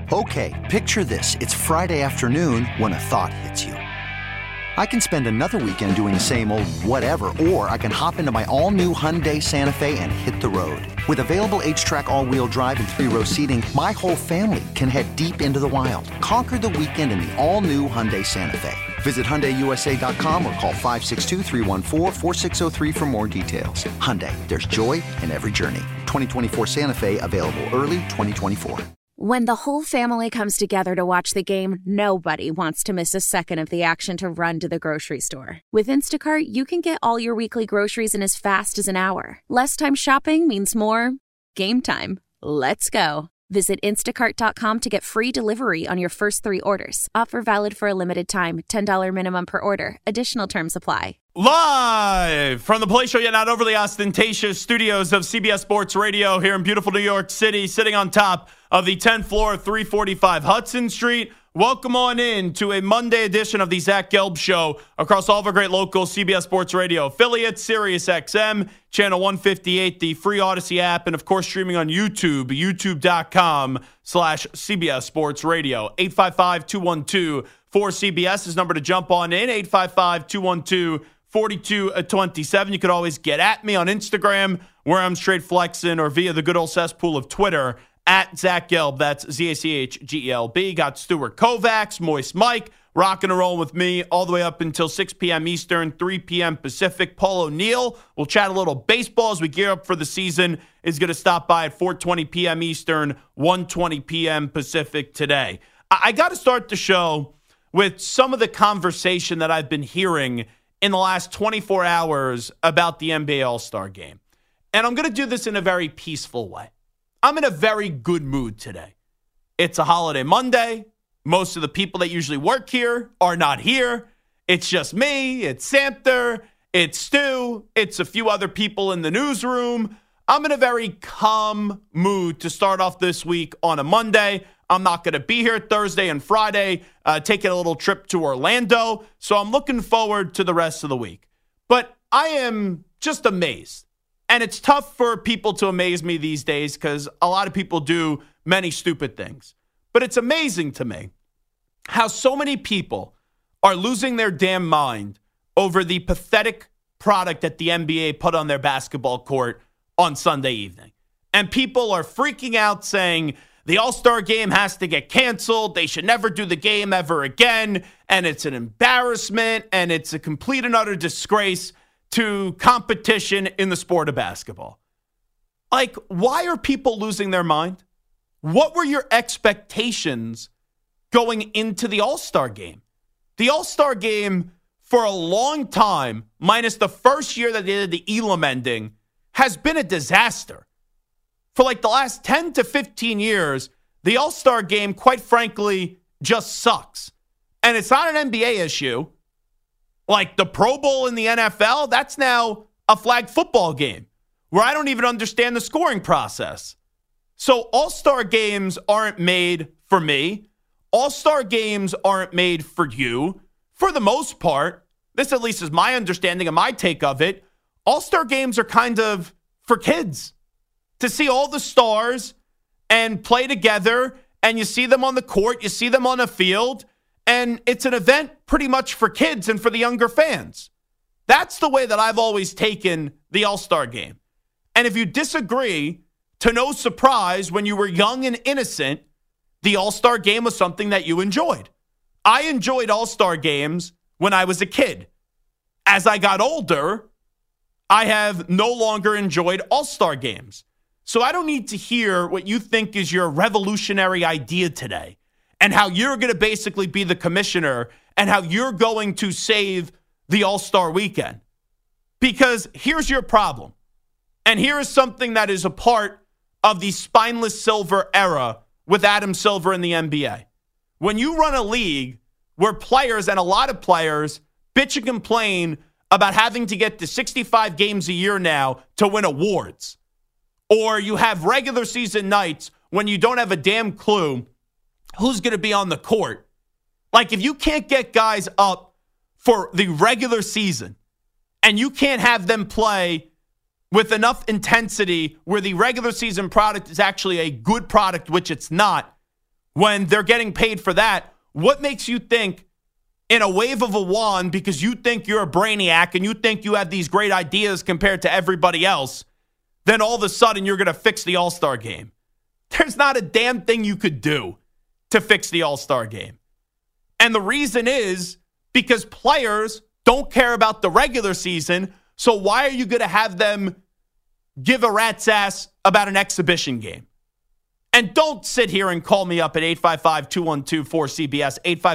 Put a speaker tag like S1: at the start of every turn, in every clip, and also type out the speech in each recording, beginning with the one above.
S1: Okay, picture this. It's Friday afternoon when a thought hits you. I can spend another weekend doing the same old whatever, or I can hop into my all-new Hyundai Santa Fe and hit the road. With available H-Track all-wheel drive and 3-row seating, my whole family can head deep into the wild. Conquer the weekend in the all-new Hyundai Santa Fe. Visit HyundaiUSA.com or call 562-314-4603 for more details. Hyundai, there's joy in every journey. 2024 Santa Fe, available early 2024.
S2: When the whole family comes together to watch the game, nobody wants to miss a second of the action to run to the grocery store. With Instacart, you can get all your weekly groceries in as fast as an hour. Less time shopping means more game time. Let's go. Visit instacart.com to get free delivery on your first 3 orders. Offer valid for a limited time. $10 minimum per order. Additional terms apply.
S3: Live from the palatial yet not overly ostentatious studios of CBS Sports Radio here in beautiful New York City, sitting on top of the 10th floor of 345 Hudson Street. Welcome on in to a Monday edition of the Zach Gelb Show across all of our great local CBS Sports Radio affiliates, Sirius XM, Channel 158, the free Odyssey app, and of course streaming on YouTube, youtube.com/CBS Sports Radio. 855-212-4CBS is number to jump on in, 855-212-4227. You could always get at me on Instagram, where I'm straight flexing, or via the good old cesspool of Twitter, at Zach Gelb. That's ZachGelb. Got Stuart Kovacs, Moist Mike, rocking and rolling with me all the way up until 6 p.m. Eastern, 3 p.m. Pacific. Paul O'Neill, we'll chat a little baseball as we gear up for the season, is going to stop by at 4:20 p.m. Eastern, 1:20 p.m. Pacific today. I got to start the show with some of the conversation that I've been hearing in the last 24 hours about the NBA All-Star Game. And I'm going to do this in a very peaceful way. I'm in a very good mood today. It's a holiday Monday. Most of the people that usually work here are not here. It's just me. It's Samter. It's Stu. It's a few other people in the newsroom. I'm in a very calm mood to start off this week on a Monday. I'm not going to be here Thursday and Friday, taking a little trip to Orlando. So I'm looking forward to the rest of the week. But I am just amazed. And it's tough for people to amaze me these days because a lot of people do many stupid things. But it's amazing to me how so many people are losing their damn mind over the pathetic product that the NBA put on their basketball court on Sunday evening. And people are freaking out saying the All-Star Game has to get canceled. They should never do the game ever again. And it's an embarrassment. And it's a complete and utter disgrace to competition in the sport of basketball. Like, why are people losing their mind? What were your expectations going into the All-Star Game? The All-Star Game, for a long time, minus the first year that they did the Elam ending, has been a disaster. For like the last 10 to 15 years, the All-Star Game, quite frankly, just sucks. And it's not an NBA issue. Like the Pro Bowl in the NFL, that's now a flag football game where I don't even understand the scoring process. So All-Star games aren't made for me. All-Star games aren't made for you. For the most part, this at least is my understanding and my take of it, All-Star games are kind of for kids. To see all the stars and play together, and you see them on the court, you see them on the field, and it's an event pretty much for kids and for the younger fans. That's the way that I've always taken the All-Star Game. And if you disagree, to no surprise, when you were young and innocent, the All-Star Game was something that you enjoyed. I enjoyed All-Star Games when I was a kid. As I got older, I have no longer enjoyed All-Star Games. So I don't need to hear what you think is your revolutionary idea today and how you're going to basically be the commissioner and how you're going to save the All-Star weekend. Because here's your problem. And here is something that is a part of the spineless Silver era with Adam Silver in the NBA. When you run a league where players, and a lot of players, bitch and complain about having to get to 65 games a year now to win awards, or you have regular season nights when you don't have a damn clue who's going to be on the court. Like, if you can't get guys up for the regular season and you can't have them play with enough intensity where the regular season product is actually a good product, which it's not, when they're getting paid for that, what makes you think in a wave of a wand, because you think you're a brainiac and you think you have these great ideas compared to everybody else, then all of a sudden you're going to fix the All-Star game? There's not a damn thing you could do to fix the All-Star game. And the reason is because players don't care about the regular season, so why are you going to have them give a rat's ass about an exhibition game? And don't sit here and call me up at 855-212-4CBS,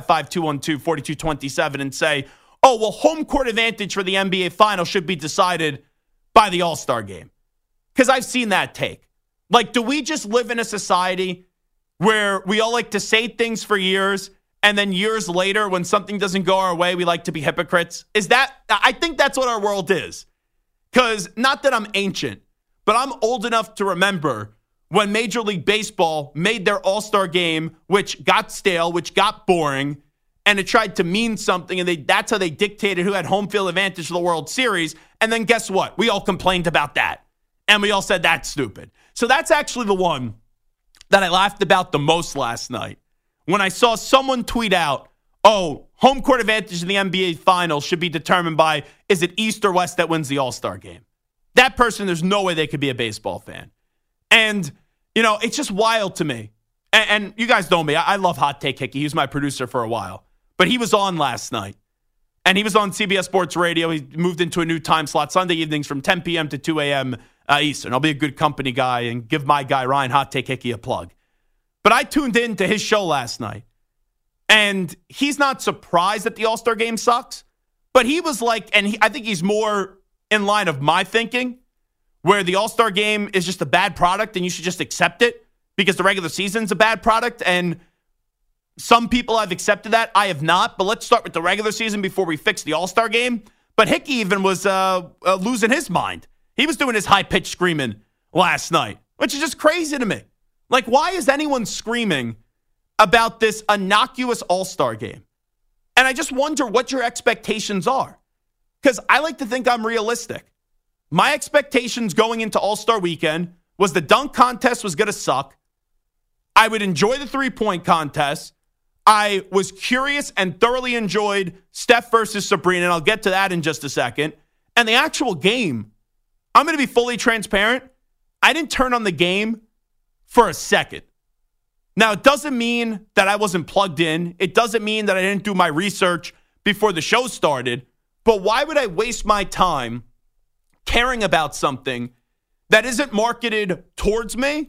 S3: 855-212-4227 and say, oh, well, home court advantage for the NBA Finals should be decided by the All-Star game. Because I've seen that take. Like, do we just live in a society where we all like to say things for years, and then years later, when something doesn't go our way, we like to be hypocrites? I think that's what our world is. Because not that I'm ancient, but I'm old enough to remember when Major League Baseball made their All-Star game, which got stale, which got boring, and it tried to mean something, and that's how they dictated who had home field advantage for the World Series. And then guess what? We all complained about that. And we all said that's stupid. So that's actually the one that I laughed about the most last night. When I saw someone tweet out, oh, home court advantage in the NBA Finals should be determined by, is it East or West that wins the All-Star game? That person, there's no way they could be a baseball fan. And, it's just wild to me. And you guys know me. I love Hot Take Hickey. He was my producer for a while. But he was on last night. And he was on CBS Sports Radio. He moved into a new time slot, Sunday evenings from 10 p.m. to 2 a.m. Eastern. I'll be a good company guy and give my guy, Ryan Hot Take Hickey, a plug. But I tuned in to his show last night. And he's not surprised that the All-Star game sucks. But he was like, I think he's more in line of my thinking, where the All-Star game is just a bad product and you should just accept it because the regular season's a bad product. And some people have accepted that. I have not. But let's start with the regular season before we fix the All-Star game. But Hickey even was losing his mind. He was doing his high-pitched screaming last night, which is just crazy to me. Like, why is anyone screaming about this innocuous All-Star game? And I just wonder what your expectations are. Because I like to think I'm realistic. My expectations going into All-Star weekend was the dunk contest was going to suck. I would enjoy the three-point contest. I was curious and thoroughly enjoyed Steph versus Sabrina, and I'll get to that in just a second. And the actual game, I'm going to be fully transparent. I didn't turn on the game for a second. Now, it doesn't mean that I wasn't plugged in. It doesn't mean that I didn't do my research before the show started. But why would I waste my time caring about something that isn't marketed towards me,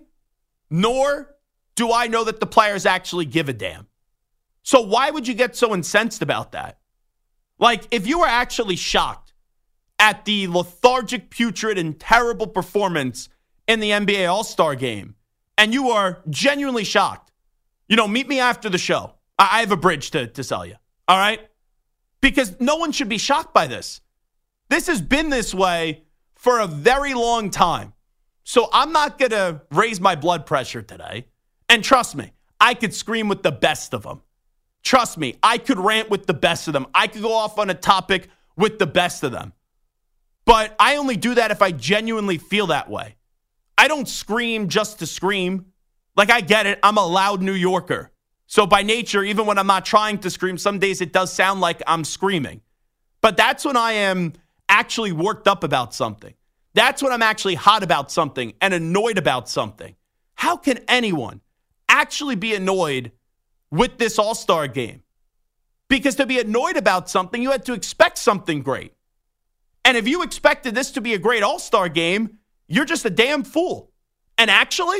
S3: nor do I know that the players actually give a damn? So why would you get so incensed about that? Like, if you were actually shocked at the lethargic, putrid, and terrible performance in the NBA All-Star game, and you are genuinely shocked, meet me after the show. I have a bridge to sell you, all right? Because no one should be shocked by this. This has been this way for a very long time. So I'm not going to raise my blood pressure today. And trust me, I could scream with the best of them. Trust me, I could rant with the best of them. I could go off on a topic with the best of them. But I only do that if I genuinely feel that way. I don't scream just to scream. Like, I get it. I'm a loud New Yorker. So by nature, even when I'm not trying to scream, some days it does sound like I'm screaming. But that's when I am actually worked up about something. That's when I'm actually hot about something and annoyed about something. How can anyone actually be annoyed with this All-Star game? Because to be annoyed about something, you had to expect something great. And if you expected this to be a great All-Star game, you're just a damn fool. And actually,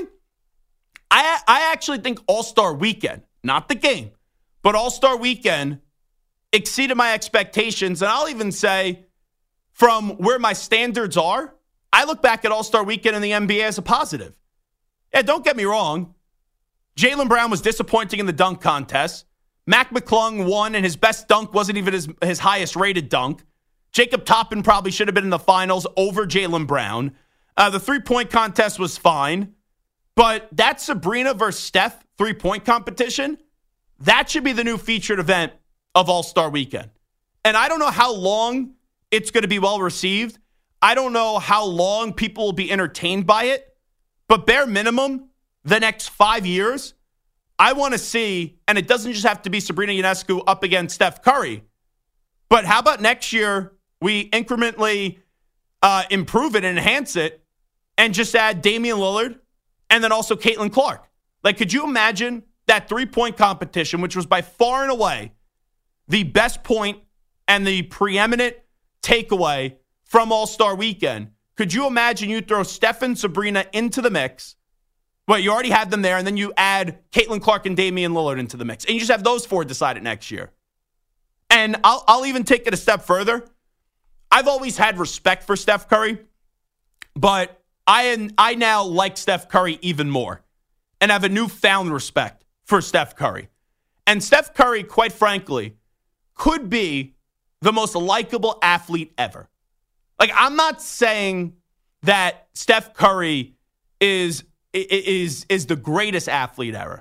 S3: I actually think All-Star Weekend, not the game, but All-Star Weekend exceeded my expectations. And I'll even say, from where my standards are, I look back at All-Star Weekend in the NBA as a positive. Yeah, don't get me wrong. Jaylen Brown was disappointing in the dunk contest. Mac McClung won, and his best dunk wasn't even his highest rated dunk. Jacob Toppin probably should have been in the finals over Jaylen Brown. The three-point contest was fine. But that Sabrina versus Steph three-point competition, that should be the new featured event of All-Star Weekend. And I don't know how long it's going to be well received. I don't know how long people will be entertained by it. But bare minimum, the next 5 years, I want to see, and it doesn't just have to be Sabrina Ionescu up against Steph Curry, but how about next year we incrementally improve it and enhance it and just add Damian Lillard and then also Caitlin Clark? Like, could you imagine that 3-point competition, which was by far and away the best point and the preeminent takeaway from All-Star Weekend? Could you imagine you throw Steph and Sabrina into the mix? Well, you already had them there, and then you add Caitlin Clark and Damian Lillard into the mix. And you just have those four decided next year. And I'll even take it a step further. I've always had respect for Steph Curry, but I now like Steph Curry even more and have a newfound respect for Steph Curry. And Steph Curry, quite frankly, could be the most likable athlete ever. Like, I'm not saying that Steph Curry is the greatest athlete ever.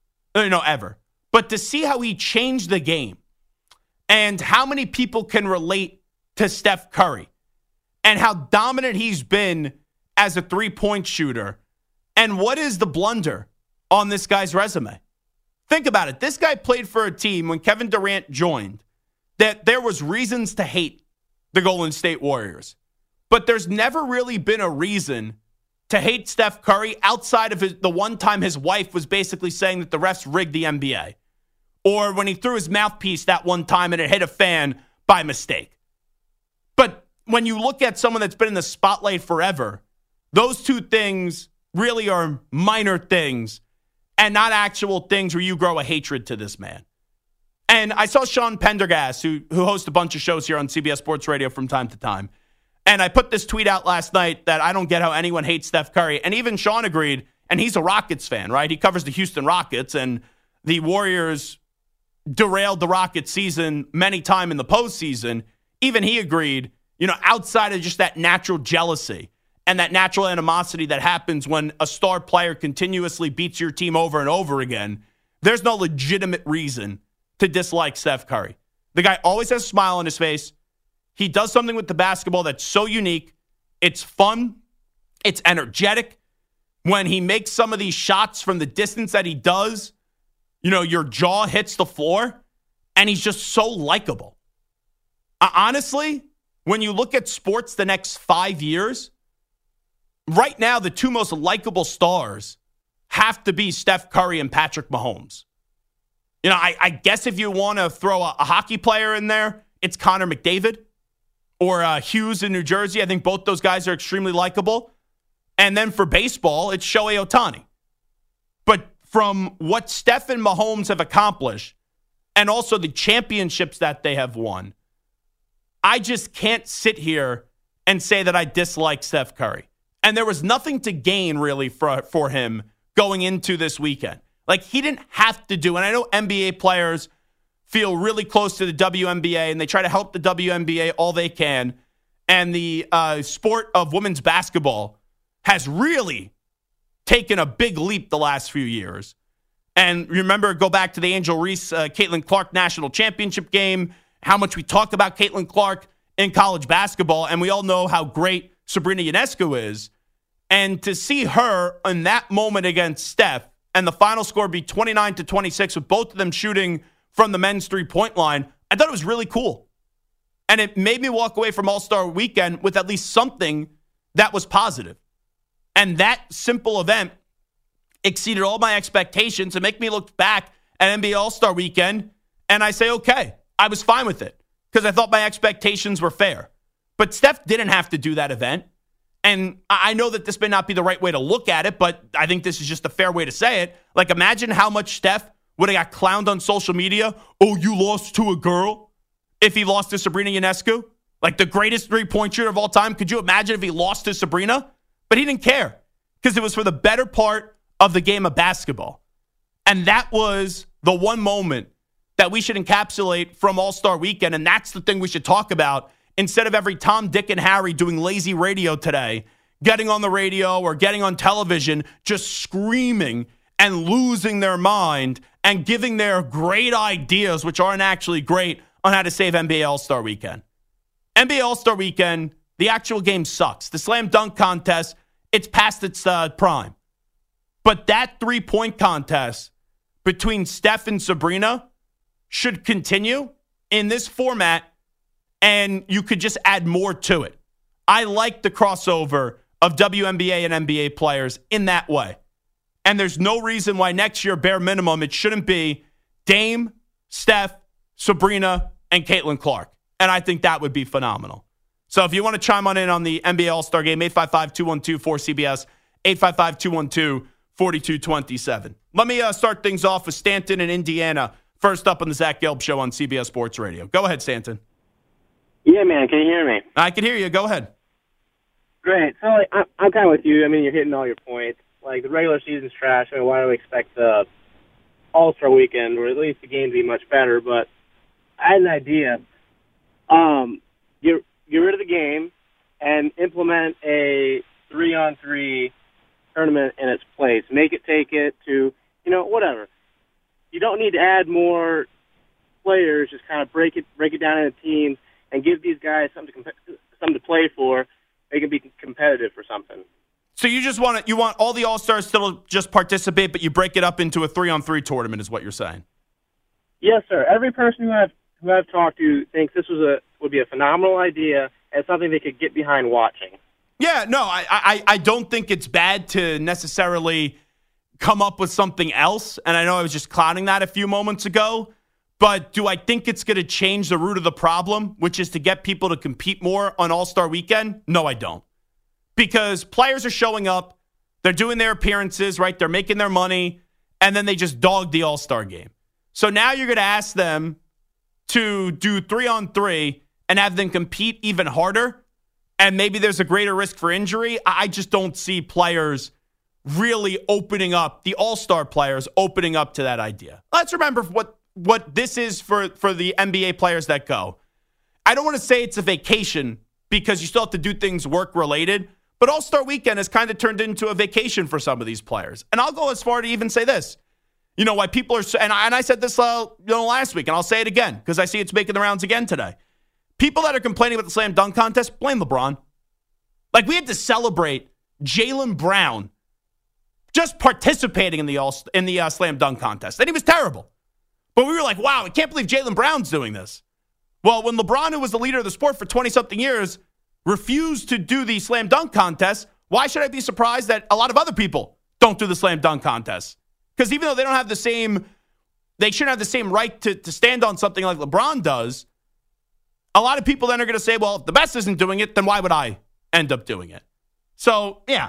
S3: But to see how he changed the game and how many people can relate to Steph Curry and how dominant he's been as a three-point shooter, and what is the blunder on this guy's resume? Think about it. This guy played for a team when Kevin Durant joined that there was reasons to hate the Golden State Warriors. But there's never really been a reason to hate Steph Curry outside of the one time his wife was basically saying that the refs rigged the NBA. Or when he threw his mouthpiece that one time and it hit a fan by mistake. But when you look at someone that's been in the spotlight forever, those two things really are minor things and not actual things where you grow a hatred to this man. And I saw Sean Pendergast, who hosts a bunch of shows here on CBS Sports Radio from time to time. And I put this tweet out last night that I don't get how anyone hates Steph Curry. And even Sean agreed, and he's a Rockets fan, right? He covers the Houston Rockets, and the Warriors derailed the Rockets season many times in the postseason. Even he agreed, outside of just that natural jealousy and that natural animosity that happens when a star player continuously beats your team over and over again, there's no legitimate reason to dislike Steph Curry. The guy always has a smile on his face. He does something with the basketball that's so unique. It's fun. It's energetic. When he makes some of these shots from the distance that he does, your jaw hits the floor, and he's just so likable. Honestly, when you look at sports the next 5 years, right now the two most likable stars have to be Steph Curry and Patrick Mahomes. I guess if you want to throw a hockey player in there, it's Connor McDavid or Hughes in New Jersey. I think both those guys are extremely likable. And then for baseball, it's Shohei Ohtani. But from what Steph and Mahomes have accomplished and also the championships that they have won, I just can't sit here and say that I dislike Steph Curry. And there was nothing to gain really for him going into this weekend. Like, he didn't have to do, and I know NBA players feel really close to the WNBA, and they try to help the WNBA all they can. And the sport of women's basketball has really taken a big leap the last few years. And remember, go back to the Angel Reese, Caitlin Clark national championship game, how much we talked about Caitlin Clark in college basketball, and we all know how great Sabrina Ionescu is. And to see her in that moment against Steph, and the final score be 29-26 with both of them shooting from the men's three-point line, I thought it was really cool. And it made me walk away from All-Star Weekend with at least something that was positive. And that simple event exceeded all my expectations and make me look back at NBA All-Star Weekend, and I say, okay, I was fine with it because I thought my expectations were fair. But Steph didn't have to do that event. And I know that this may not be the right way to look at it, but I think this is just a fair way to say it. Like, imagine how much Steph would have got clowned on social media. Oh, you lost to a girl? If he lost to Sabrina Ionescu? Like, the greatest three-point shooter of all time. Could you imagine if he lost to Sabrina? But he didn't care because it was for the better part of the game of basketball. And that was the one moment that we should encapsulate from All-Star Weekend, and that's the thing we should talk about. Instead of every Tom, Dick, and Harry doing lazy radio today, getting on the radio or getting on television, just screaming and losing their mind and giving their great ideas, which aren't actually great, on how to save NBA All-Star Weekend. NBA All-Star Weekend, the actual game sucks. The slam dunk contest, it's past its prime. But that three-point contest between Steph and Sabrina should continue in this format, and you could just add more to it. I like the crossover of WNBA and NBA players in that way. And there's no reason why next year, bare minimum, it shouldn't be Dame, Steph, Sabrina, and Caitlin Clark. And I think that would be phenomenal. So if you want to chime on in on the NBA All-Star Game, 855-212-4CBS, 855-212-4227. Let me start things off with Stanton in Indiana. First up on the Zach Gelb Show on CBS Sports Radio. Go ahead, Stanton.
S4: Yeah, man. Can you hear me?
S3: I can hear you. Go ahead.
S4: Great. So I'm kind of with you. I mean, you're hitting all your points. Like, the regular season's trash. I mean, why do we expect the All-Star Weekend, or at least the game, to be much better? But I had an idea. Get rid of the game and implement a 3-on-3 tournament in its place. Make it take it to, whatever. You don't need to add more players. Just kind of break it down into teams and give these guys something to play for. They can be competitive for something.
S3: So you just want all the All-Stars still to just participate, but you break it up into a 3-on-3 tournament is what you're saying? Yes, sir.
S4: Every person who I've talked to thinks this would be a phenomenal idea and something they could get behind watching.
S3: Yeah, no, I don't think it's bad to necessarily come up with something else, and I know I was just clowning that a few moments ago, but do I think it's going to change the root of the problem, which is to get people to compete more on All-Star Weekend? No, I don't. Because players are showing up, they're doing their appearances, right? They're making their money, and then they just dog the All-Star game. So now you're going to ask them to do 3-on-3 and have them compete even harder, and maybe there's a greater risk for injury. I just don't see players really opening up, the All-Star players opening up to that idea. Let's remember what this is for the NBA players that go. I don't want to say it's a vacation because you still have to do things work-related, but All-Star Weekend has kind of turned into a vacation for some of these players. And I'll go as far to even say this. Why people are, and I said this last week, and I'll say it again because I see it's making the rounds again today. People that are complaining about the slam dunk contest, blame LeBron. Like, we had to celebrate Jaylen Brown just participating in the slam dunk contest, and he was terrible. But we were like, wow, I can't believe Jaylen Brown's doing this. Well, when LeBron, who was the leader of the sport for 20-something years, refused to do the slam dunk contest, why should I be surprised that a lot of other people don't do the slam dunk contest? Because even though they don't have they shouldn't have the same right to stand on something like LeBron does, a lot of people then are going to say, well, if the best isn't doing it, then why would I end up doing it? So, yeah,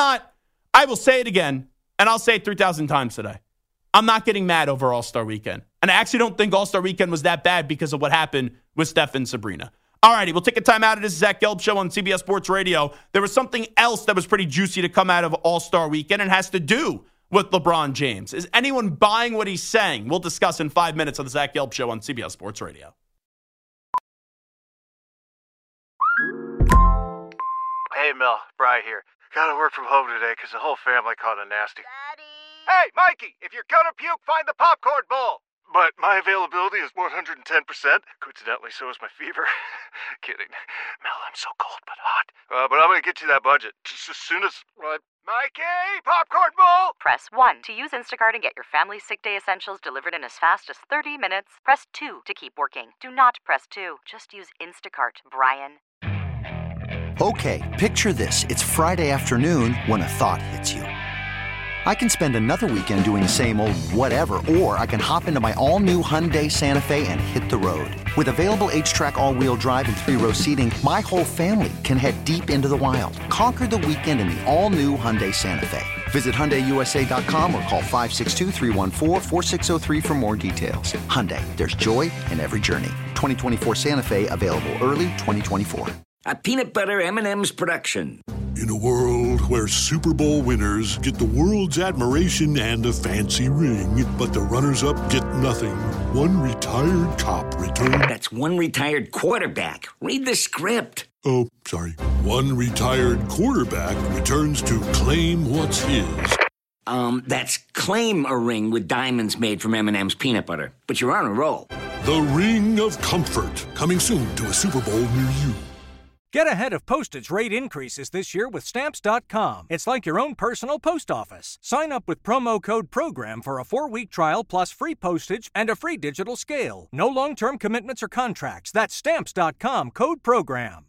S3: I will say it again, and I'll say it 3,000 times today. I'm not getting mad over All-Star Weekend. And I actually don't think All-Star Weekend was that bad because of what happened with Steph and Sabrina. All righty, we'll take a time out of this Zach Gelb Show on CBS Sports Radio. There was something else that was pretty juicy to come out of All-Star Weekend and has to do with LeBron James. Is anyone buying what he's saying? We'll discuss in 5 minutes on the Zach Gelb Show on CBS Sports Radio.
S5: Hey, Mel, Bri here. Gotta work from home today because the whole family caught a nasty. Daddy! Hey, Mikey, if you're gonna puke, find the popcorn bowl! But my availability is 110%. Coincidentally, so is my fever. Kidding. Mel, I'm so cold but hot. But I'm gonna get you that budget just as soon as... Mikey, popcorn bowl!
S6: Press 1 to use Instacart and get your family's sick day essentials delivered in as fast as 30 minutes. Press 2 to keep working. Do not press 2. Just use Instacart, Brian.
S1: Okay, picture this. It's Friday afternoon when a thought hits you. I can spend another weekend doing the same old whatever, or I can hop into my all-new Hyundai Santa Fe and hit the road. With available H-Track all-wheel drive and 3-row seating, my whole family can head deep into the wild. Conquer the weekend in the all-new Hyundai Santa Fe. Visit HyundaiUSA.com or call 562-314-4603 for more details. Hyundai, there's joy in every journey. 2024 Santa Fe, available early 2024.
S7: A peanut butter M&M's production.
S8: In a world where Super Bowl winners get the world's admiration and a fancy ring, but the runners-up get nothing, one retired cop returns...
S7: That's one retired quarterback. Read the script.
S8: Oh, sorry. One retired quarterback returns to claim what's his.
S7: That's claim a ring with diamonds made from M&M's peanut butter. But you're on a roll.
S8: The Ring of Comfort, coming soon to a Super Bowl near you.
S9: Get ahead of postage rate increases this year with Stamps.com. It's like your own personal post office. Sign up with promo code PROGRAM for a 4-week trial plus free postage and a free digital scale. No long-term commitments or contracts. That's Stamps.com, code PROGRAM.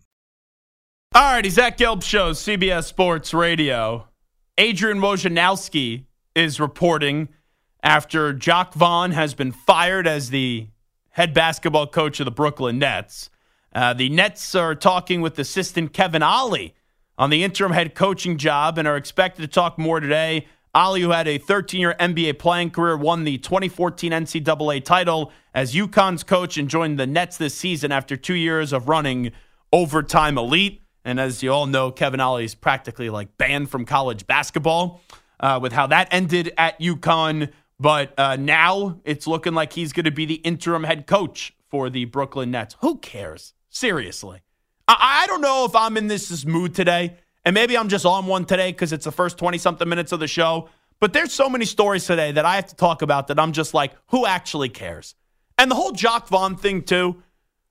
S3: All righty, Zach Gelb Show, CBS Sports Radio. Adrian Wojnarowski is reporting after Jacque Vaughn has been fired as the head basketball coach of the Brooklyn Nets. The Nets are talking with assistant Kevin Ollie on the interim head coaching job and are expected to talk more today. Ollie, who had a 13-year NBA playing career, won the 2014 NCAA title as UConn's coach and joined the Nets this season after 2 years of running Overtime Elite. And as you all know, Kevin Ollie is practically like banned from college basketball with how that ended at UConn. But now it's looking like he's going to be the interim head coach for the Brooklyn Nets. Who cares? Seriously. I don't know if I'm in this mood today, and maybe I'm just on one today because it's the first 20-something minutes of the show, but there's so many stories today that I have to talk about that I'm just like, who actually cares? And the whole Jacque Vaughn thing, too,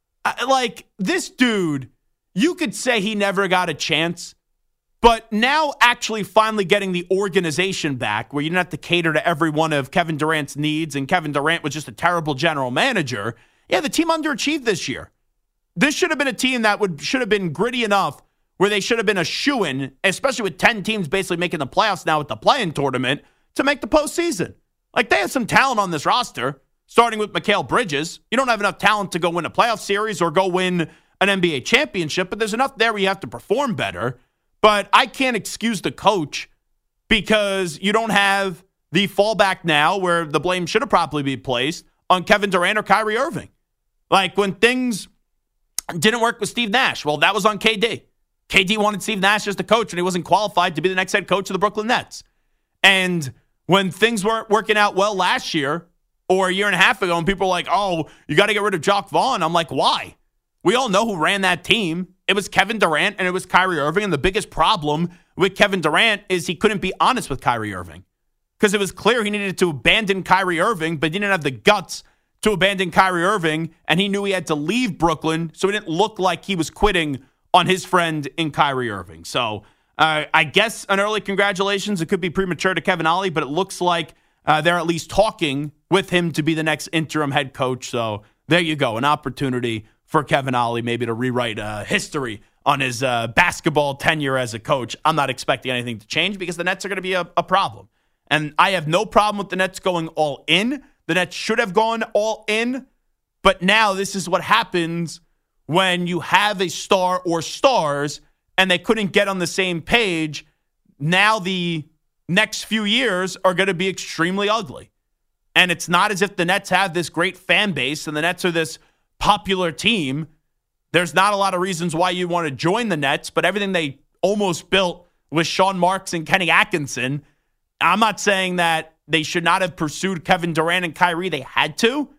S3: like, this dude, you could say he never got a chance, but now actually finally getting the organization back where you didn't have to cater to every one of Kevin Durant's needs, and Kevin Durant was just a terrible general manager. Yeah, the team underachieved this year. This should have been a team that should have been gritty enough where they should have been a shoo-in, especially with 10 teams basically making the playoffs now with the play-in tournament, to make the postseason. Like, they have some talent on this roster, starting with Mikal Bridges. You don't have enough talent to go win a playoff series or go win an NBA championship, but there's enough there where you have to perform better. But I can't excuse the coach because you don't have the fallback now where the blame should have probably been placed on Kevin Durant or Kyrie Irving. Like, when things didn't work with Steve Nash, well, that was on KD. KD wanted Steve Nash as the coach, and he wasn't qualified to be the next head coach of the Brooklyn Nets. And when things weren't working out well last year or a year and a half ago, and people were like, oh, you got to get rid of Jacque Vaughn, I'm like, why? We all know who ran that team. It was Kevin Durant and it was Kyrie Irving, and the biggest problem with Kevin Durant is he couldn't be honest with Kyrie Irving because it was clear he needed to abandon Kyrie Irving, but he didn't have the guts to abandon Kyrie Irving, and he knew he had to leave Brooklyn, so it didn't look like he was quitting on his friend in Kyrie Irving. So I guess an early congratulations. It could be premature to Kevin Ollie, but it looks like they're at least talking with him to be the next interim head coach. So there you go, an opportunity for Kevin Ollie maybe to rewrite history on his basketball tenure as a coach. I'm not expecting anything to change because the Nets are going to be a problem. And I have no problem with the Nets going all in. The Nets should have gone all in, but now this is what happens when you have a star or stars and they couldn't get on the same page. Now the next few years are going to be extremely ugly. And it's not as if the Nets have this great fan base and the Nets are this popular team. There's not a lot of reasons why you want to join the Nets, but everything they almost built with Sean Marks and Kenny Atkinson, I'm not saying that they should not have pursued Kevin Durant and Kyrie. They had to.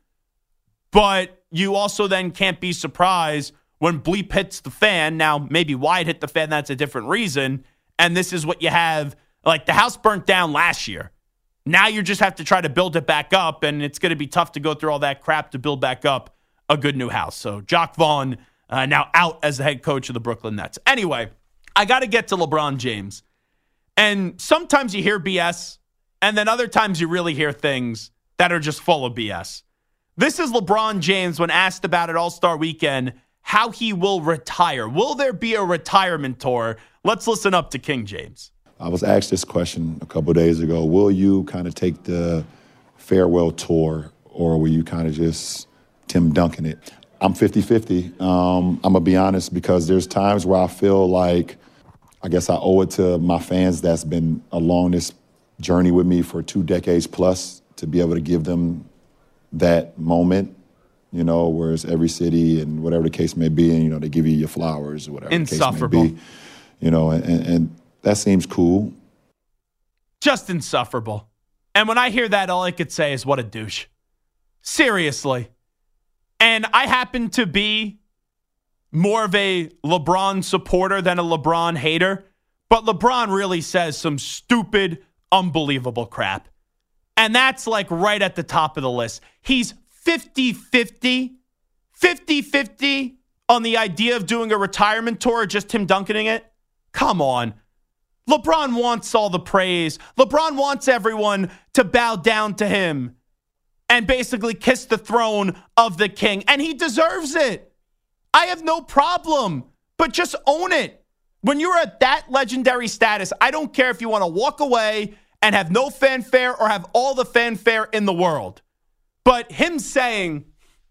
S3: But you also then can't be surprised when bleep hits the fan. Now, maybe why it hit the fan, that's a different reason. And this is what you have. Like, the house burnt down last year. Now you just have to try to build it back up, and it's going to be tough to go through all that crap to build back up a good new house. So Jacque Vaughn now out as the head coach of the Brooklyn Nets. Anyway, I got to get to LeBron James. And sometimes you hear BS, and then other times you really hear things that are just full of BS. This is LeBron James when asked about it All-Star Weekend, how he will retire. Will there be a retirement tour? Let's listen up to King James.
S10: I was asked this question a couple of days ago. Will you kind of take the farewell tour, or will you kind of just Tim Duncan it? I'm 50-50. I'm going to be honest, because there's times where I feel like I guess I owe it to my fans that's been along this journey with me for 2 decades plus to be able to give them that moment, you know, whereas every city and whatever the case may be, and, you know, they give you your flowers or whatever the case may be, you know, and that seems cool.
S3: Just insufferable. And when I hear that, all I could say is, what a douche. Seriously. And I happen to be more of a LeBron supporter than a LeBron hater, but LeBron really says some stupid, unbelievable crap. And that's like right at the top of the list. He's 50-50 on the idea of doing a retirement tour, just him dunking it? Come on. LeBron wants all the praise. LeBron wants everyone to bow down to him and basically kiss the throne of the king. And he deserves it. I have no problem, but just own it. When you're at that legendary status, I don't care if you want to walk away and have no fanfare or have all the fanfare in the world. But him saying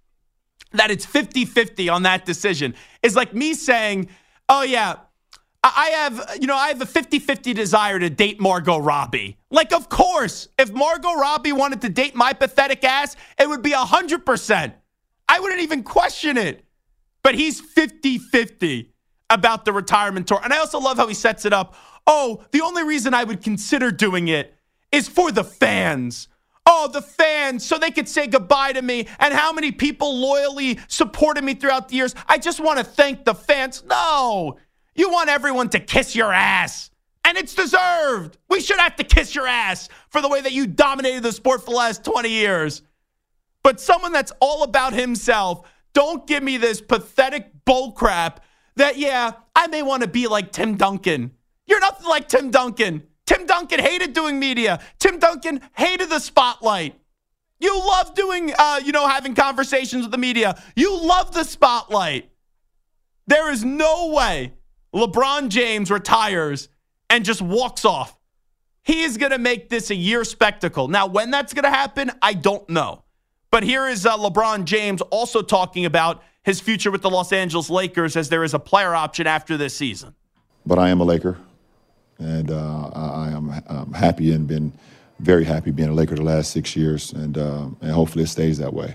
S3: that it's 50-50 on that decision is like me saying, oh yeah, I have a 50-50 desire to date Margot Robbie. Like, of course, if Margot Robbie wanted to date my pathetic ass, it would be 100%. I wouldn't even question it. But he's 50-50 about the retirement tour. And I also love how he sets it up. Oh, the only reason I would consider doing it is for the fans. Oh, the fans, so they could say goodbye to me, and how many people loyally supported me throughout the years. I just want to thank the fans. No, you want everyone to kiss your ass, and it's deserved. We should have to kiss your ass for the way that you dominated the sport for the last 20 years. But someone that's all about himself, don't give me this pathetic bullcrap that, yeah, I may want to be like Tim Duncan. You're nothing like Tim Duncan. Tim Duncan hated doing media. Tim Duncan hated the spotlight. You love doing, having conversations with the media. You love the spotlight. There is no way LeBron James retires and just walks off. He is going to make this a year spectacle. Now, when that's going to happen, I don't know. But here is LeBron James also talking about his future with the Los Angeles Lakers, as there is a player option after this season.
S10: But I am a Laker. And I am happy and been very happy being a Laker the last 6 years, and hopefully it stays that way.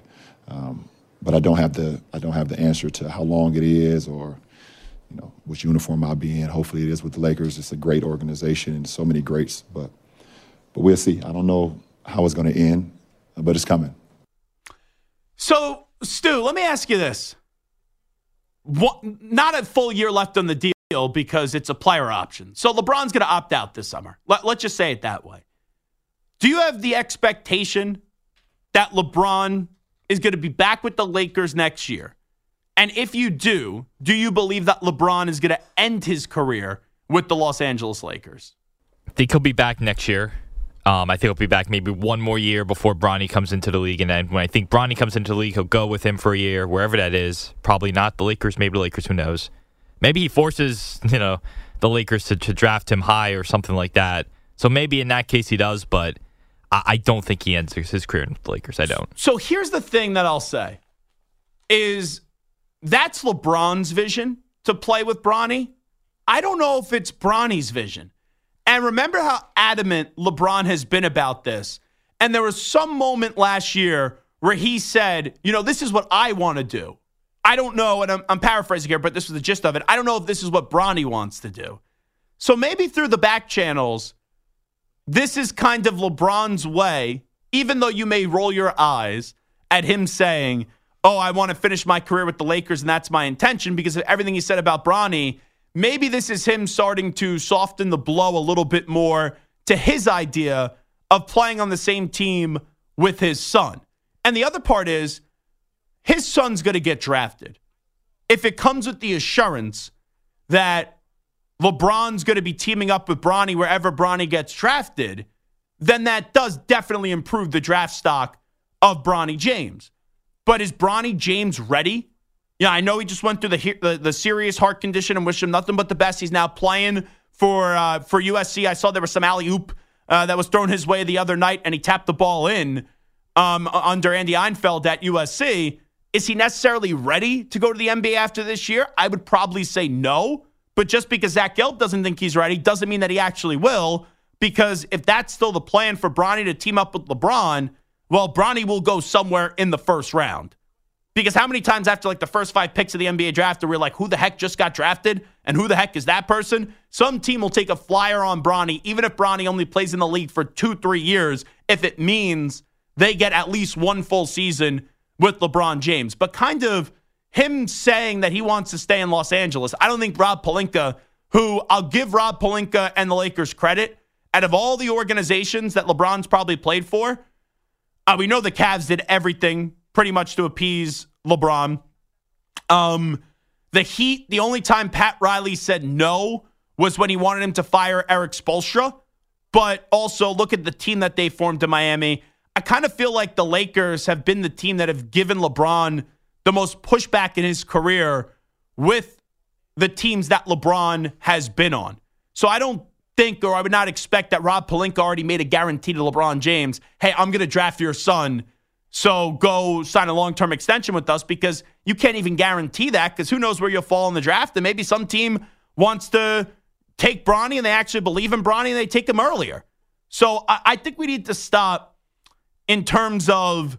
S10: But I don't have the answer to how long it is or which uniform I'll be in. Hopefully it is with the Lakers. It's a great organization and so many greats. But we'll see. I don't know how it's going to end, but it's coming.
S3: So Stu, let me ask you this: not a full year left on the deal, because it's a player option. So LeBron's going to opt out this summer. Let's just say it that way. Do you have the expectation that LeBron is going to be back with the Lakers next year? And if you do you believe that LeBron is going to end his career with the Los Angeles Lakers?
S11: I think he'll be back next year. I think he'll be back maybe one more year before Bronny comes into the league. And then when I think Bronny comes into the league, he'll go with him for a year, wherever that is. Probably not the Lakers, maybe the Lakers, who knows. Maybe he forces, the Lakers to draft him high or something like that. So maybe in that case he does, but I don't think he ends his career with the Lakers. I don't.
S3: So here's the thing that I'll say is that's LeBron's vision to play with Bronny. I don't know if it's Bronny's vision. And remember how adamant LeBron has been about this. And there was some moment last year where he said, this is what I want to do. I don't know, and I'm paraphrasing here, but this was the gist of it. I don't know if this is what Bronny wants to do. So maybe through the back channels, this is kind of LeBron's way, even though you may roll your eyes at him saying, oh, I want to finish my career with the Lakers, and that's my intention because of everything he said about Bronny. Maybe this is him starting to soften the blow a little bit more to his idea of playing on the same team with his son. And the other part is, his son's going to get drafted. If it comes with the assurance that LeBron's going to be teaming up with Bronny wherever Bronny gets drafted, then that does definitely improve the draft stock of Bronny James. But is Bronny James ready? Yeah, I know he just went through the serious heart condition and wish him nothing but the best. He's now playing for USC. I saw there was some alley-oop that was thrown his way the other night, and he tapped the ball in under Andy Einfeld at USC. Is he necessarily ready to go to the NBA after this year? I would probably say no. But just because Zach Gelb doesn't think he's ready doesn't mean that he actually will. Because if that's still the plan for Bronny to team up with LeBron, well, Bronny will go somewhere in the first round. Because how many times after the first 5 picks of the NBA draft are we like, who the heck just got drafted? And who the heck is that person? Some team will take a flyer on Bronny, even if Bronny only plays in the league for 2-3 years, if it means they get at least one full season with LeBron James. But kind of him saying that he wants to stay in Los Angeles, I don't think Rob Pelinka, who I'll give Rob Pelinka and the Lakers credit, out of all the organizations that LeBron's probably played for, we know the Cavs did everything pretty much to appease LeBron. The Heat, the only time Pat Riley said no was when he wanted him to fire Eric Spoelstra. But also look at the team that they formed in Miami. I kind of feel like the Lakers have been the team that have given LeBron the most pushback in his career with the teams that LeBron has been on. So I don't think, or I would not expect that Rob Pelinka already made a guarantee to LeBron James, hey, I'm going to draft your son, so go sign a long-term extension with us, because you can't even guarantee that, because who knows where you'll fall in the draft. And maybe some team wants to take Bronny and they actually believe in Bronny and they take him earlier. So I think we need to stop in terms of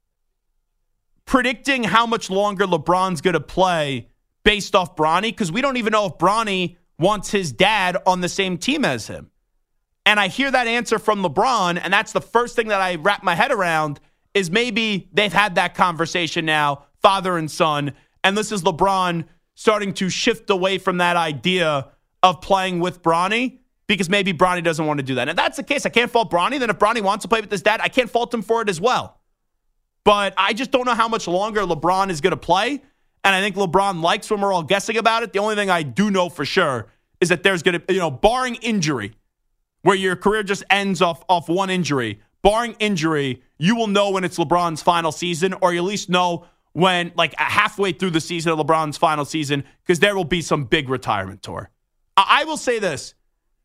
S3: predicting how much longer LeBron's going to play based off Bronny, because we don't even know if Bronny wants his dad on the same team as him. And I hear that answer from LeBron, and that's the first thing that I wrap my head around, is maybe they've had that conversation now, father and son, and this is LeBron starting to shift away from that idea of playing with Bronny, because maybe Bronny doesn't want to do that. And if that's the case, I can't fault Bronny. Then if Bronny wants to play with his dad, I can't fault him for it as well. But I just don't know how much longer LeBron is going to play. And I think LeBron likes when we're all guessing about it. The only thing I do know for sure is that there's going to, barring injury, where your career just ends off one injury, barring injury, you will know when it's LeBron's final season, or you at least know when, like, halfway through the season of LeBron's final season, because there will be some big retirement tour. I will say this.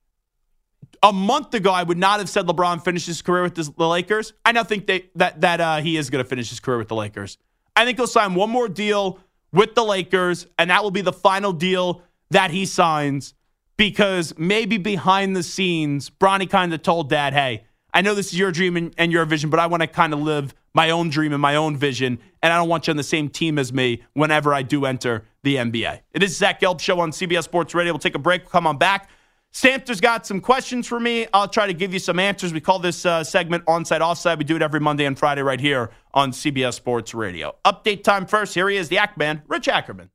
S3: A month ago, I would not have said LeBron finished his career with the Lakers. I now think that he is going to finish his career with the Lakers. I think he'll sign one more deal with the Lakers, and that will be the final deal that he signs, because maybe behind the scenes, Bronny kind of told Dad, hey, I know this is your dream and your vision, but I want to kind of live my own dream and my own vision, and I don't want you on the same team as me whenever I do enter the NBA. It is Zach Gelb Show on CBS Sports Radio. We'll take a break. We'll come on back. Samter's got some questions for me. I'll try to give you some answers. We call this segment Onside Offside. We do it every Monday and Friday right here on CBS Sports Radio. Update time first. Here he is, the Ackman, Rich Ackerman.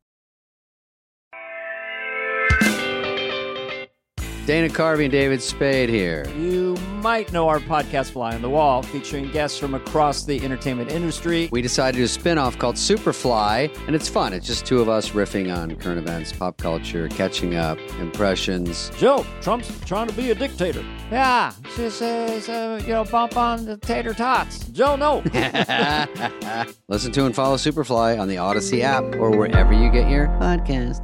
S12: Dana Carvey and David Spade here.
S13: You might know our podcast Fly on the Wall, featuring guests from across the entertainment industry.
S12: We decided to do a spin-off called Superfly, and it's fun. It's just two of us riffing on current events, pop culture, catching up, impressions.
S13: Joe, Trump's trying to be a dictator. Yeah, she says, bump on the tater tots. Joe, no.
S12: Listen to and follow Superfly on the Odyssey app or wherever you get your podcast.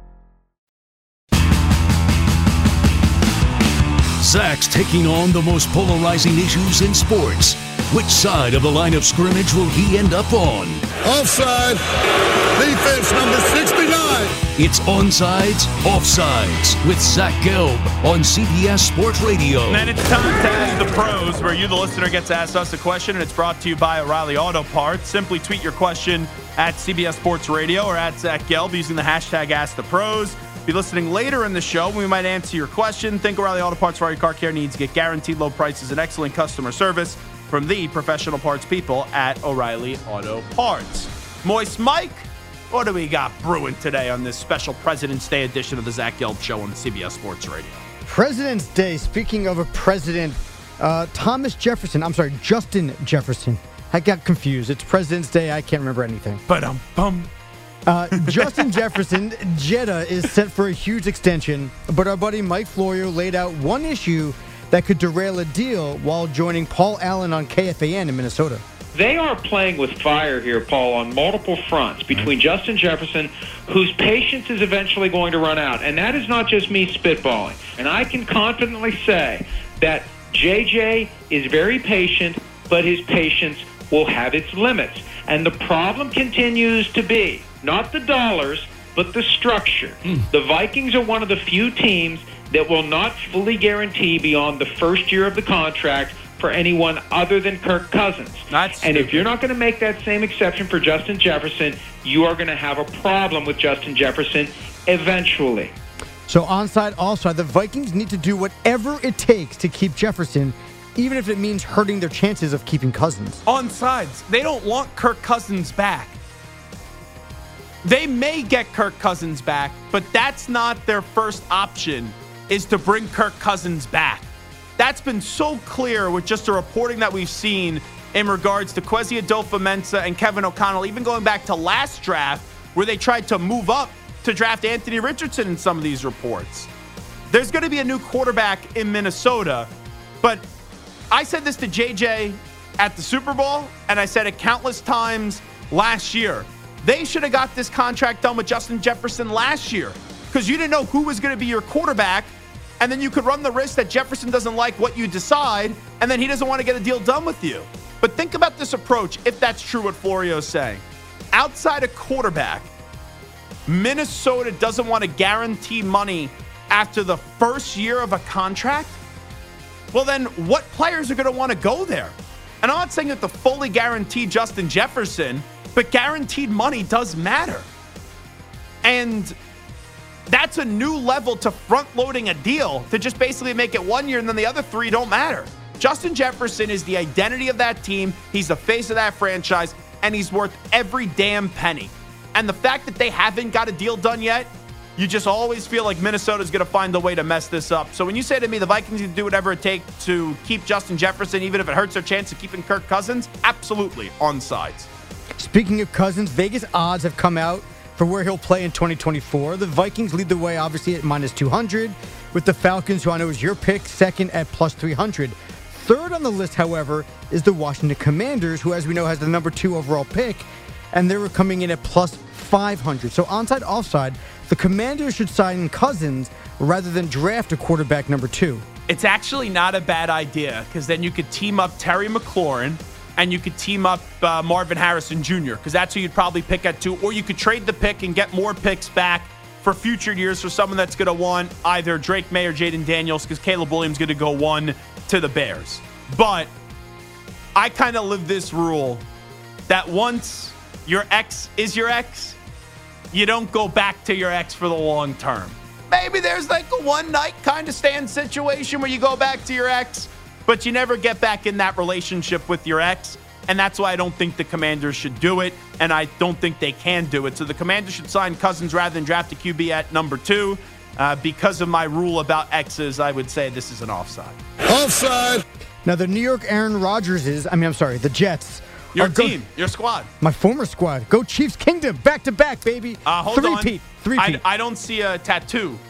S14: Zach's taking on the most polarizing issues in sports. Which side of the line of scrimmage will he end up on?
S8: Offside. Defense number 69.
S14: It's Onsides, Offsides with Zach Gelb on CBS Sports Radio.
S3: And then it's time to Ask the Pros, where you, the listener, gets to ask us a question, and it's brought to you by O'Reilly Auto Parts. Simply tweet your question at CBS Sports Radio or at Zach Gelb using the hashtag #AskThePros. Be listening later in the show. We might answer your question. Think O'Reilly Auto Parts for all your car care needs. Get guaranteed low prices and excellent customer service from the professional parts people at O'Reilly Auto Parts. Moist Mike, what do we got brewing today on this special President's Day edition of the Zach Gelb Show on CBS Sports Radio?
S15: President's Day. Speaking of a president, Justin Jefferson. I got confused. It's President's Day. I can't remember anything. Justin Jefferson, Jeddah is set for a huge extension, but our buddy Mike Florio laid out one issue that could derail a deal while joining Paul Allen on KFAN in Minnesota.
S16: They are playing with fire here, Paul, on multiple fronts between Justin Jefferson, whose patience is eventually going to run out. And that is not just me spitballing. And I can confidently say that JJ is very patient, but his patience will have its limits. And the problem continues to be not the dollars, but the structure. The Vikings are one of the few teams that will not fully guarantee beyond the first year of the contract for anyone other than Kirk Cousins. And if you're not going to make that same exception for Justin Jefferson, you are going to have a problem with Justin Jefferson eventually.
S15: So onside, offside, the Vikings need to do whatever it takes to keep Jefferson, even if it means hurting their chances of keeping Cousins.
S3: Onsides, they don't want Kirk Cousins back. They may get Kirk Cousins back, but that's not their first option, is to bring Kirk Cousins back. That's been so clear with just the reporting that we've seen in regards to Kwesi Adolfo-Mensah and Kevin O'Connell, even going back to last draft, where they tried to move up to draft Anthony Richardson in some of these reports. There's going to be a new quarterback in Minnesota, but I said this to JJ at the Super Bowl, and I said it countless times last year. They should have got this contract done with Justin Jefferson last year because you didn't know who was going to be your quarterback, and then you could run the risk that Jefferson doesn't like what you decide, and then he doesn't want to get a deal done with you. But think about this approach, if that's true what Florio's saying. Outside a quarterback, Minnesota doesn't want to guarantee money after the first year of a contract? Well, then what players are going to want to go there? And I'm not saying that the fully guaranteed Justin Jefferson, but guaranteed money does matter. And that's a new level to front-loading a deal to just basically make it 1 year and then the other 3 don't matter. Justin Jefferson is the identity of that team. He's the face of that franchise, and he's worth every damn penny. And the fact that they haven't got a deal done yet, you just always feel like Minnesota's going to find a way to mess this up. So when you say to me the Vikings need to do whatever it takes to keep Justin Jefferson, even if it hurts their chance of keeping Kirk Cousins, absolutely on sides.
S15: Speaking of Cousins, Vegas odds have come out for where he'll play in 2024. The Vikings lead the way, obviously, at -200, with the Falcons, who I know is your pick, second at +300. Third on the list, however, is the Washington Commanders, who, as we know, has the number 2 overall pick, and they were coming in at +500. So onside, offside, the Commanders should sign Cousins rather than draft a quarterback number 2.
S3: It's actually not a bad idea because then you could team up Terry McLaurin and you could team up Marvin Harrison Jr. because that's who you'd probably pick at 2. Or you could trade the pick and get more picks back for future years for someone that's going to want either Drake May or Jaden Daniels because Caleb Williams is going to go 1 to the Bears. But I kind of live this rule that once your ex is your ex, you don't go back to your ex for the long term. Maybe there's like a one-night kind of stand situation where you go back to your ex, but you never get back in that relationship with your ex. And that's why I don't think the Commanders should do it, and I don't think they can do it. So the Commanders should sign Cousins rather than draft a QB at number 2. Because of my rule about exes, I would say this is an offside.
S15: Offside! Now, the New York the Jets.
S3: Your team, your squad.
S15: My former squad. Go Chiefs Kingdom, back-to-back, baby.
S3: Hold on.
S15: Three-peat.
S3: I don't see a tattoo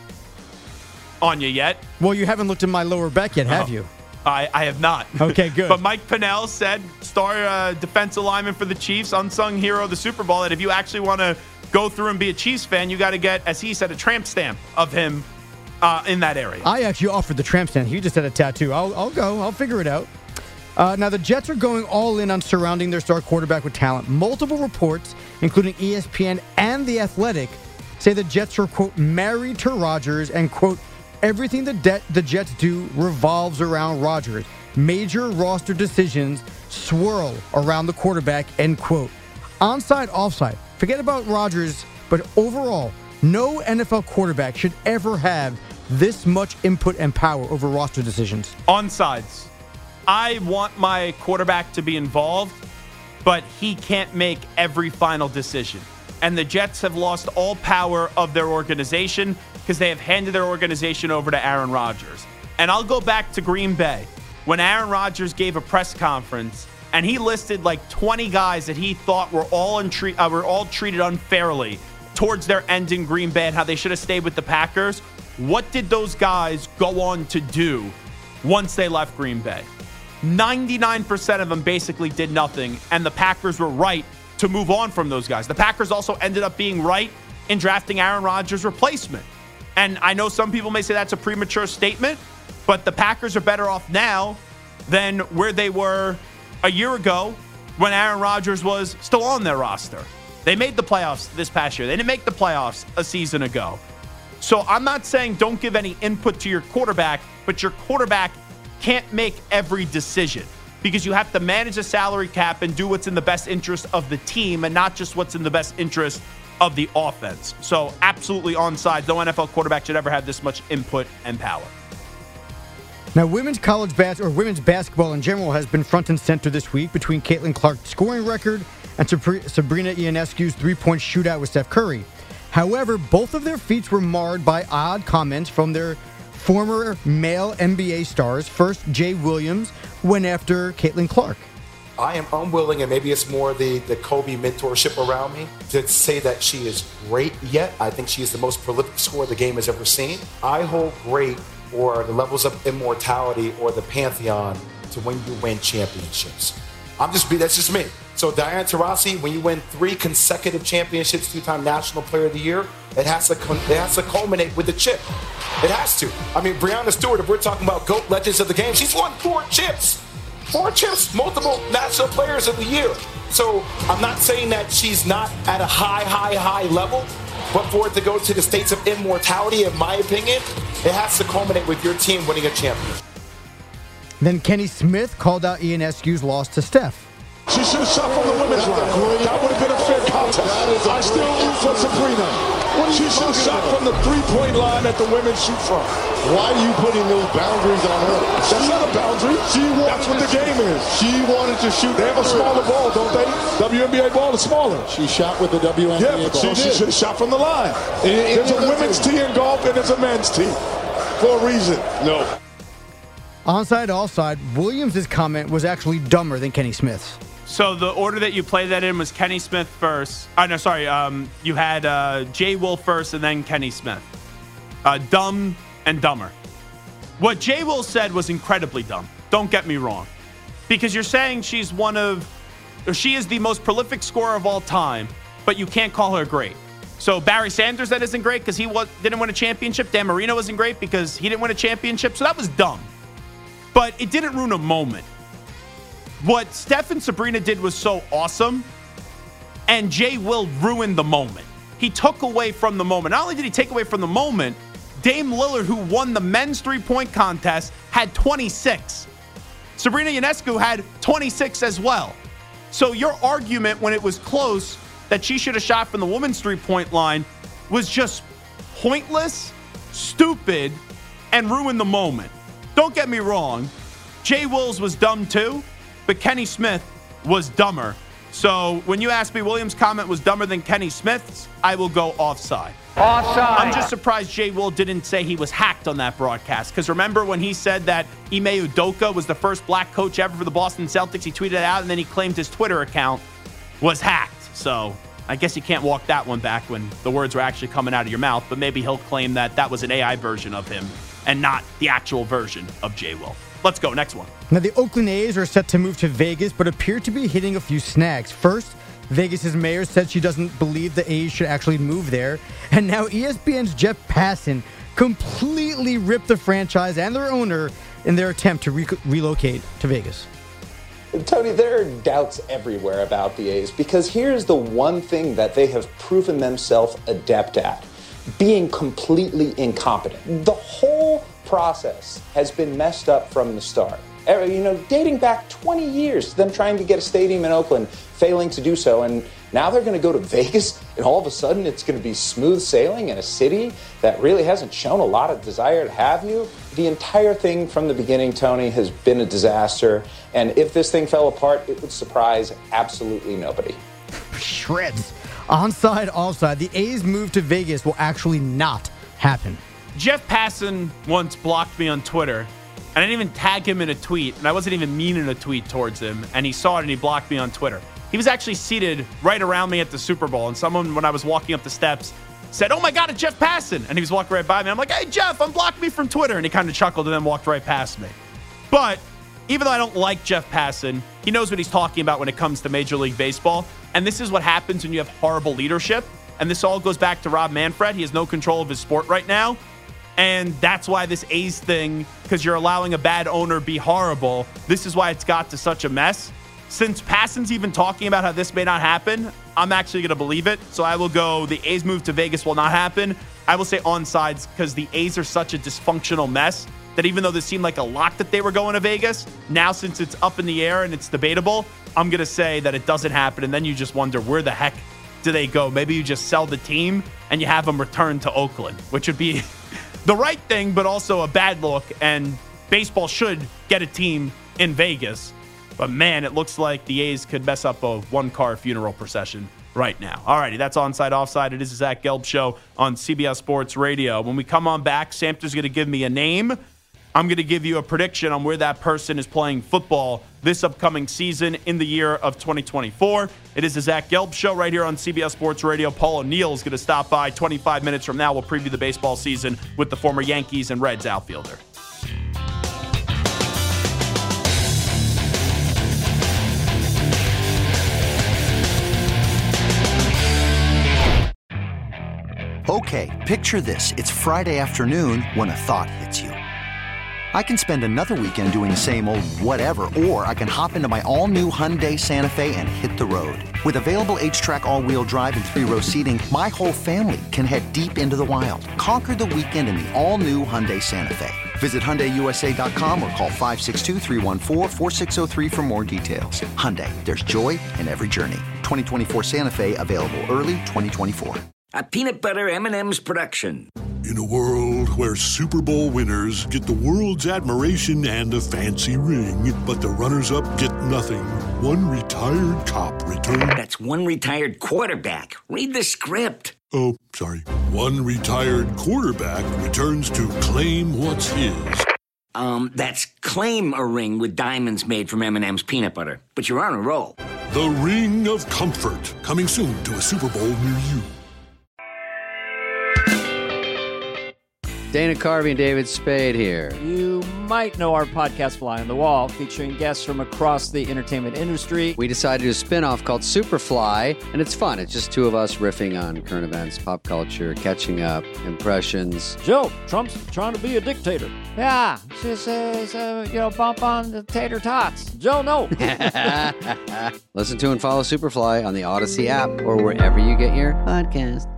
S3: on you yet.
S15: Well, you haven't looked at my lower back yet, have you?
S3: I have not.
S15: Okay, good.
S3: But Mike Pennell said, star defensive lineman for the Chiefs, unsung hero of the Super Bowl, that if you actually want to go through and be a Chiefs fan, you got to get, as he said, a tramp stamp of him in that area.
S15: I actually offered the tramp stamp. He just had a tattoo. I'll go. I'll figure it out. Now, the Jets are going all in on surrounding their star quarterback with talent. Multiple reports, including ESPN and The Athletic, say the Jets are, quote, married to Rodgers and, quote, everything the Jets do revolves around Rodgers. Major roster decisions swirl around the quarterback, end quote. Onside, offside. Forget about Rodgers, but overall, no NFL quarterback should ever have this much input and power over roster decisions.
S3: Onsides. I want my quarterback to be involved, but he can't make every final decision. And the Jets have lost all power of their organization because they have handed their organization over to Aaron Rodgers. And I'll go back to Green Bay when Aaron Rodgers gave a press conference and he listed like 20 guys that he thought were all treated unfairly towards their end in Green Bay and how they should have stayed with the Packers. What did those guys go on to do once they left Green Bay? 99% of them basically did nothing, and the Packers were right to move on from those guys. The Packers also ended up being right in drafting Aaron Rodgers' replacement. And I know some people may say that's a premature statement, but the Packers are better off now than where they were a year ago when Aaron Rodgers was still on their roster. They made the playoffs this past year. They didn't make the playoffs a season ago. So I'm not saying don't give any input to your quarterback, but your quarterback can't make every decision because you have to manage the salary cap and do what's in the best interest of the team and not just what's in the best interest of the offense. So absolutely onside. No NFL quarterback should ever have this much input and power.
S15: Now, women's basketball in general has been front and center this week between Caitlin Clark's scoring record and Sabrina Ionescu's three-point shootout with Steph Curry. However, both of their feats were marred by odd comments from their former male NBA stars. First, Jay Williams went after Caitlin Clark.
S17: I am unwilling, and maybe it's more the Kobe mentorship around me, to say that she is great yet. I think she is the most prolific scorer the game has ever seen. I hold great, or the levels of immortality, or the pantheon to when you win championships. That's just me. So Diana Taurasi, when you win 3 consecutive championships, 2-time National Player of the Year, it has to culminate with the chip. It has to. I mean, Breanna Stewart, if we're talking about GOAT legends of the game, she's won 4 chips. 4 chips, multiple National Players of the Year. So I'm not saying that she's not at a high level, but for it to go to the states of immortality, in my opinion, it has to culminate with your team winning a champion.
S15: Then Kenny Smith called out Ionescu's loss to Steph.
S18: She should have shot from the women's line. That would have been a fair contest. I still root for Sabrina. She should have shot from the three-point line that the women shoot from.
S19: Why are you putting those boundaries on her?
S18: That's not a boundary. That's what the game is.
S19: She wanted to shoot.
S18: They have a smaller ball, don't they? WNBA ball is smaller.
S19: She shot with the WNBA ball.
S18: Yeah, but she should have shot from the line. There's a women's tee in golf and there's a men's tee. For a reason.
S19: No.
S15: Onside, offside, Williams' comment was actually dumber than Kenny Smith's.
S3: So the order that you played that in was Kenny Smith first. You had Jay Will first and then Kenny Smith. Dumb and dumber. What Jay Will said was incredibly dumb. Don't get me wrong. Because you're saying she is the most prolific scorer of all time, but you can't call her great. So Barry Sanders, that isn't great because he didn't win a championship. Dan Marino isn't great because he didn't win a championship. So that was dumb. But it didn't ruin a moment. What Steph and Sabrina did was so awesome, and Jay Will ruined the moment. He took away from the moment. Not only did he take away from the moment, Dame Lillard, who won the men's three-point contest, had 26. Sabrina Ionescu had 26 as well. So your argument when it was close that she should have shot from the women's three-point line was just pointless, stupid, and ruined the moment. Don't get me wrong. Jay Wills was dumb too, but Kenny Smith was dumber. So when you ask me Williams' comment was dumber than Kenny Smith's, I will go offside.
S20: Offside.
S3: I'm just surprised Jay Will didn't say he was hacked on that broadcast. Because remember when he said that Ime Udoka was the first black coach ever for the Boston Celtics? He tweeted it out, and then he claimed his Twitter account was hacked. So I guess you can't walk that one back when the words were actually coming out of your mouth. But maybe he'll claim that that was an AI version of him and not the actual version of Jay Will. Let's go. Next one.
S15: Now, the Oakland A's are set to move to Vegas, but appear to be hitting a few snags. First, Vegas' mayor said she doesn't believe the A's should actually move there. And now ESPN's Jeff Passan completely ripped the franchise and their owner in their attempt to relocate to Vegas.
S21: Tony, there are doubts everywhere about the A's because here's the one thing that they have proven themselves adept at: being completely incompetent. The whole process has been messed up from the start. Dating back 20 years, them trying to get a stadium in Oakland, failing to do so, and now they're going to go to Vegas, and all of a sudden it's going to be smooth sailing in a city that really hasn't shown a lot of desire to have you. The entire thing from the beginning, Tony, has been a disaster, and if this thing fell apart, it would surprise absolutely nobody.
S15: Shreds. Onside, offside. The A's move to Vegas will actually not happen.
S3: Jeff Passan once blocked me on Twitter. I didn't even tag him in a tweet, and I wasn't even meaning a tweet towards him, and he saw it and he blocked me on Twitter. He was actually seated right around me at the Super Bowl, and someone, when I was walking up the steps, said, "Oh my God, it's Jeff Passan," and he was walking right by me. I'm like, "Hey, Jeff, unblock me from Twitter," and he kind of chuckled and then walked right past me. But even though I don't like Jeff Passan, he knows what he's talking about when it comes to Major League Baseball, and this is what happens when you have horrible leadership, and this all goes back to Rob Manfred. He has no control of his sport right now. And that's why this A's thing, because you're allowing a bad owner be horrible, this is why it's got to such a mess. Since Passan's even talking about how this may not happen, I'm actually going to believe it. So I will go, the A's move to Vegas will not happen. I will say onsides because the A's are such a dysfunctional mess that even though this seemed like a lot that they were going to Vegas, now since it's up in the air and it's debatable, I'm going to say that it doesn't happen. And then you just wonder, where the heck do they go? Maybe you just sell the team and you have them return to Oakland, which would be the right thing, but also a bad look, and baseball should get a team in Vegas. But man, it looks like the A's could mess up a one-car funeral procession right now. Alrighty, that's Onside Offside. It is the Zach Gelb Show on CBS Sports Radio. When we come on back, Samter's going to give me a name. I'm going to give you a prediction on where that person is playing football this upcoming season in the year of 2024. It is the Zach Gelb Show right here on CBS Sports Radio. Paul O'Neill is going to stop by 25 minutes from now. We'll preview the baseball season with the former Yankees and Reds outfielder.
S1: Okay, picture this. It's Friday afternoon when a thought hits you. I can spend another weekend doing the same old whatever, or I can hop into my all-new Hyundai Santa Fe and hit the road. With available H-Track all-wheel drive and 3-row seating, my whole family can head deep into the wild. Conquer the weekend in the all-new Hyundai Santa Fe. Visit HyundaiUSA.com or call 562-314-4603 for more details. Hyundai, there's joy in every journey. 2024 Santa Fe, available early 2024.
S7: A peanut butter M&M's production.
S8: In a world where Super Bowl winners get the world's admiration and a fancy ring, but the runners-up get nothing, one retired cop returns...
S7: That's one retired quarterback. Read the script.
S8: Oh, sorry. One retired quarterback returns to claim what's his.
S7: That's claim a ring with diamonds made from M&M's peanut butter. But you're on a roll.
S8: The Ring of Comfort, coming soon to a Super Bowl near you.
S12: Dana Carvey and David Spade here.
S13: You might know our podcast Fly on the Wall, featuring guests from across the entertainment industry.
S12: We decided to do a spin-off called Superfly, and it's fun. It's just two of us riffing on current events, pop culture, catching up, impressions.
S13: Joe, Trump's trying to be a dictator. Yeah, just bump on the tater tots. Joe, no.
S12: Listen to and follow Superfly on the Odyssey app or wherever you get your podcast.